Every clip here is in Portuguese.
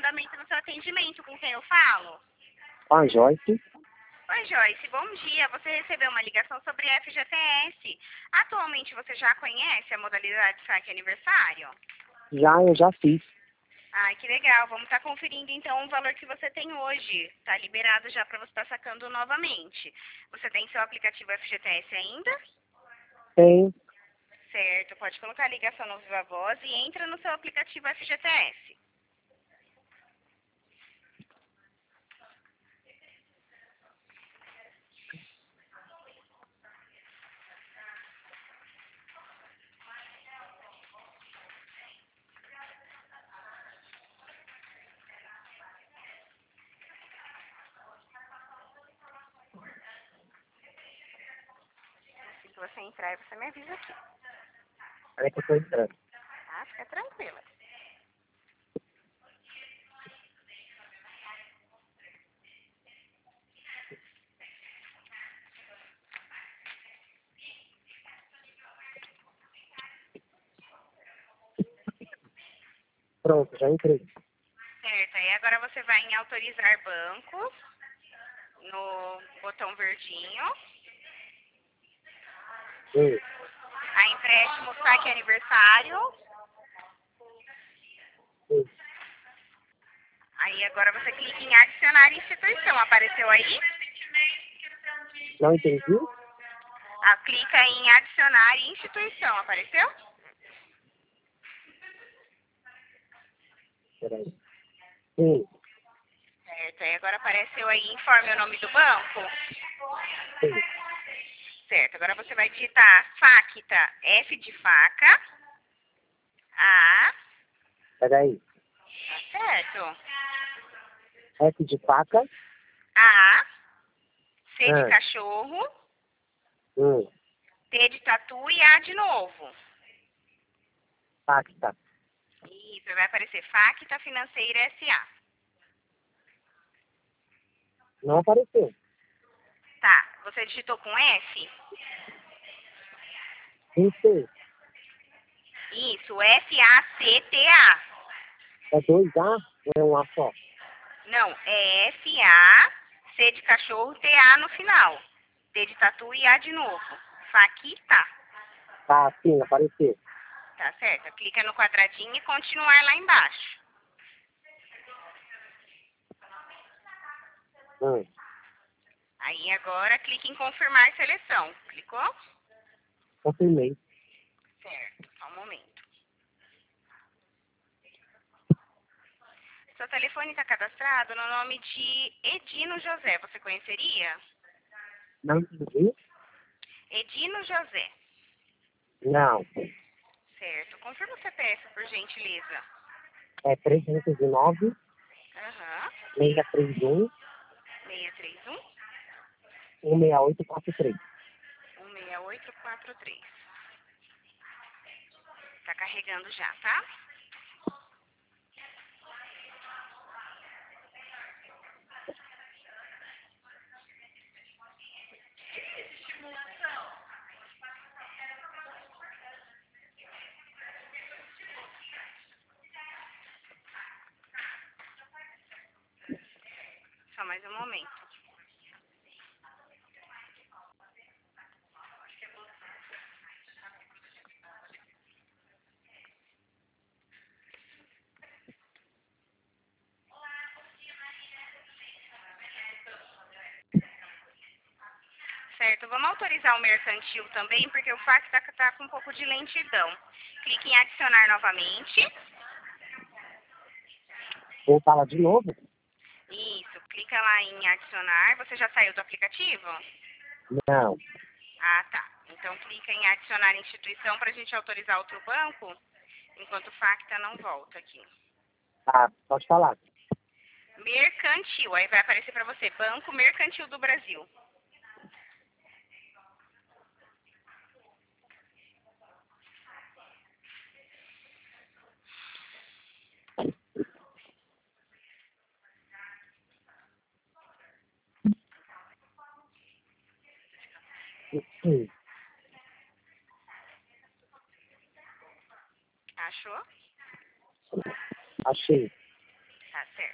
andamento no seu atendimento. Com quem eu falo? Com a Joyce. Oi, Joyce. Bom dia. Você recebeu uma ligação sobre FGTS. Atualmente você já conhece a modalidade saque aniversário? Eu já fiz. Ai, que legal. Vamos estar conferindo então o valor que você tem hoje. Tá liberado já para você estar sacando novamente. Você tem seu aplicativo FGTS ainda? Tem. Certo. Pode colocar a ligação no Viva Voz e entra no seu aplicativo FGTS. Assim que você entrar, você me avisa aqui. Aí que eu tô entrando. Tá? Fica tranquila. Pronto, já entrei. Certo. Aí agora você vai em autorizar banco, no botão verdinho. Hum. A empréstimo saque aniversário. Hum. Aí agora você clica em adicionar instituição. Apareceu aí? Não entendi? Ah, clica em adicionar instituição. Apareceu? Peraí. Sim. Certo. Aí agora apareceu aí, informe o nome do banco. Sim. Certo. Agora você vai digitar FACTA, F de faca, A. Peraí. Tá certo. F de faca. A. C de Ah. cachorro. Hum. T de tatu e A de novo. Pacta. Isso, vai aparecer Facta Financeira S.A. Não apareceu. Tá, você digitou com S? Sim, sim. Isso, F-A-C-T-A. É 2A ou é um A só? Não, é F-A, C de cachorro, T-A no final. T de tatu e A de novo. Faquita. Tá, sim, apareceu. Tá certo? Clica no quadradinho e continuar lá embaixo. Hum. Aí agora clique em confirmar seleção. Clicou? Confirmei. Certo, só um momento. Seu telefone está cadastrado no nome de Edino José. Você conheceria? Não entendi? Edino José. Não. Certo. Confirma o CPF, por gentileza. É 309 Aham. 631 631 16843. 16843. Tá carregando já, tá? Só mais um momento. Certo, vamos autorizar o mercantil também, porque o fax tá com um pouco de lentidão. Clique em adicionar novamente. Vou falar de novo? Isso, clica lá em adicionar. Você já saiu do aplicativo? Não. Ah, tá. Então clica em adicionar instituição para a gente autorizar outro banco, enquanto o Facta não volta aqui. Tá, pode falar. Mercantil, aí vai aparecer para você, Banco Mercantil do Brasil. Sim. Achou? Achei. Tá certo.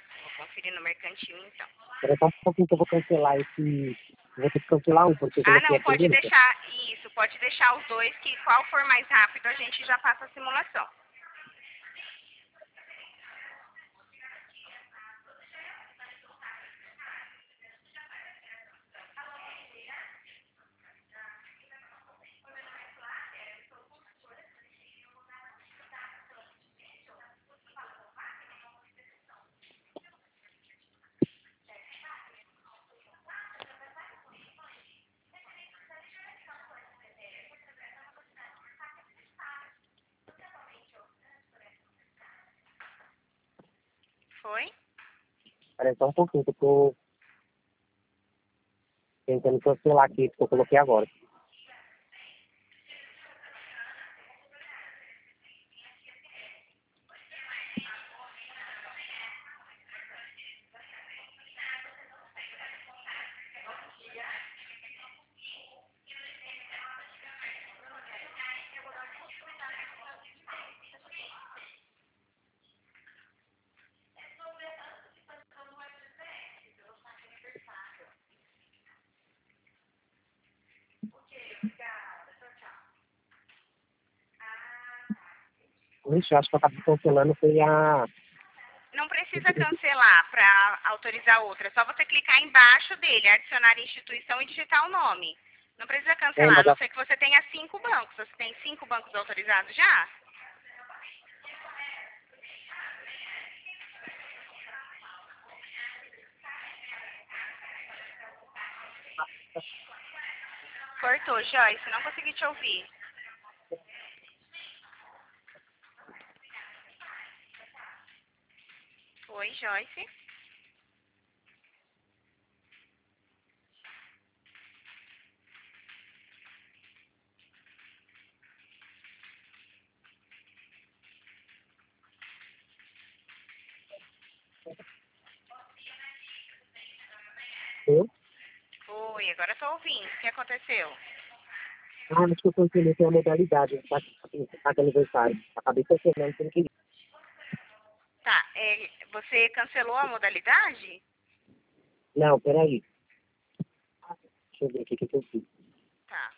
conferir no mercantil, então. Espera só um pouquinho que eu vou cancelar esse... Vou ter que cancelar um, porque eu Ah, coloquei não, a pode pendência. deixar, isso, pode deixar os dois, que qual for mais rápido a gente já passa a simulação. Foi? Espera só um pouquinho que eu tô tentando cancelar aqui, que eu coloquei agora. Ixi, eu acho que eu acabei cancelando foi a... Não precisa cancelar para autorizar outra, é só você clicar embaixo dele, adicionar instituição e digitar o nome. Não precisa cancelar, a mas não ser que você tenha 5 bancos. Você tem 5 bancos autorizados já? Cortou, Joyce, não consegui te ouvir. Oi, Joyce. eu... Oi, agora tô ouvindo. O que aconteceu? Ah, acho que eu cancelei foi a modalidade, tá de aniversário. Acabei cancelando sem querer. Tá, você cancelou a modalidade? Não, peraí. Deixa eu ver aqui o que eu fiz. Tá.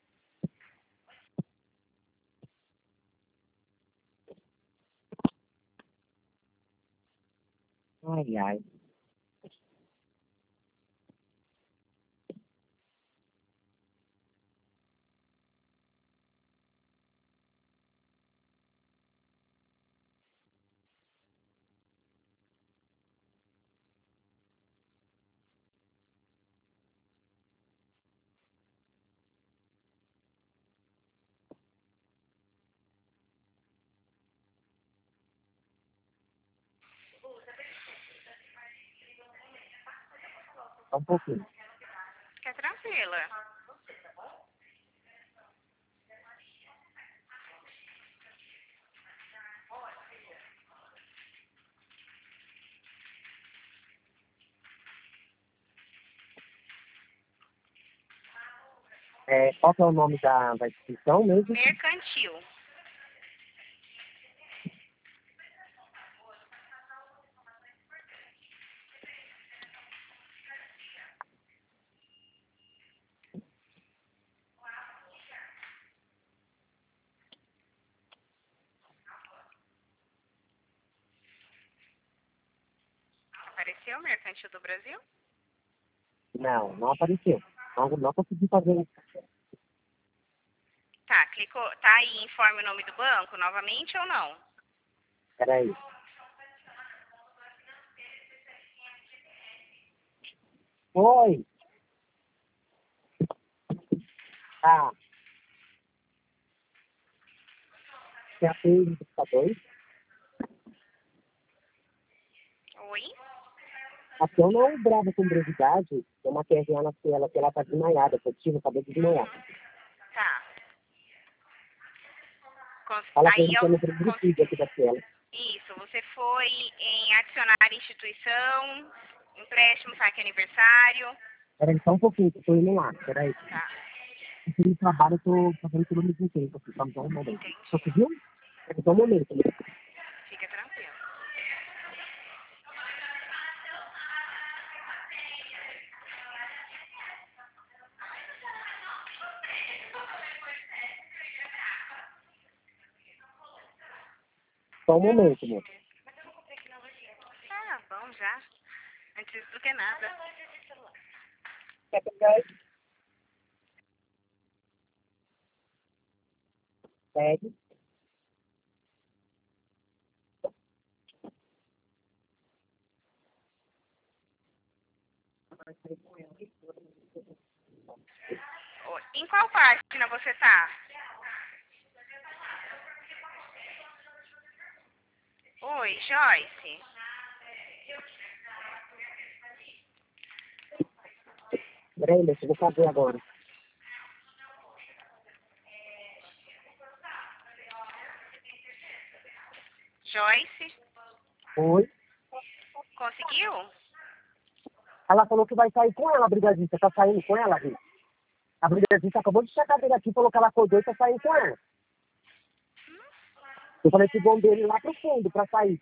Ai, ai. Só um pouquinho. Fica tranquila. Qual que é o nome da instituição mesmo? Mercantil. Apareceu Mercantil do Brasil? Não, não apareceu. Não consegui fazer isso. Tá, clicou. Tá aí, informe o nome do banco novamente ou não? Peraí. Oi. Ah, CAP 22. Oi? Aqui eu não gravo com brevidade. Tem uma QRA na tela que ela tá desmaiada. Positivo, acabei de desmaiar. Tá. Fala pra Aí ele que eu não preciso aqui da tela. isso, você foi em adicionar instituição, empréstimo, saque aniversário. Peraí, só um pouquinho, que eu tô indo lá. Peraí. Tá, Esse trabalho eu tô fazendo tudo ao mesmo tempo. Aqui, só me dá um momento. entendi. Conseguiu? Peraí, só um momento. Fica tranquilo. Só um momento, amor. Ah, bom já. Antes do que nada. Quer pegar aí? Pegue. Em qual página você tá? Oi, Joyce. Brenda, eu vou fazer agora. Joyce, Oi. conseguiu? Ela falou que vai sair com ela, a brigadista. Tá saindo com ela, Rita? A brigadista acabou de chegar dele aqui e falou que ela acordou e tá saindo com ela. Eu falei que bombeiro ir lá pro fundo pra sair.